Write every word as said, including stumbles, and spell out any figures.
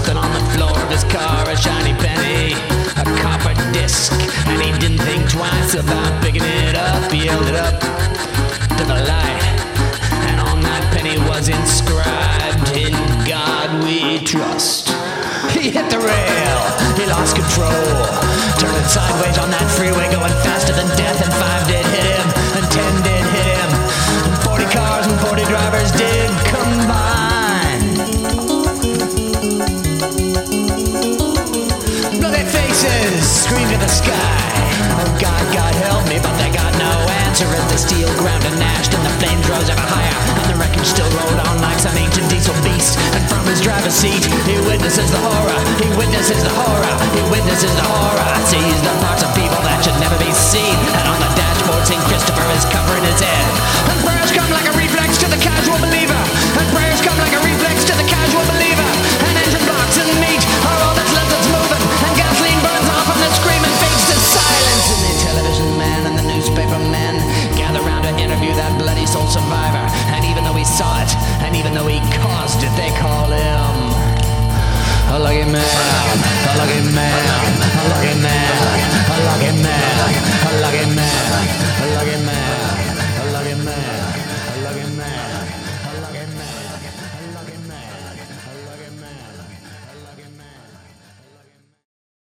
something on the floor of his car, a shiny penny, a copper disc, and he didn't think twice about picking it up. He held it up to the light, and on that penny was inscribed, "In God we trust." He hit the rail, he lost control, turning sideways on that freeway, going faster than death, and five did hit him, and ten did hit him, and forty cars and forty drivers did combine. Bloody faces screamed to the sky, "Oh God, God help me," but they got no answer as the steel ground and gnashed and the flames rose ever higher, and the wreckage still rolled on like some ancient diesel beast. And from his driver's seat, he witnesses the horror, he witnesses the horror, he witnesses the horror, sees the parts of people that should never be seen, and on the dashboard Saint Christopher is covering his head. And prayers come like a reflex to the casual believer, and prayers come like a reflex to the casual believer, and engine blocks and meat are all that's left that's moving, and gasoline burns off and the screaming fades to silence, and the television man and the newspaper men gather round to interview that bloody soul survivor, and even though he saw it, and even though he caused it, they call him a lucky man, a lucky man, a lucky man, a lucky man.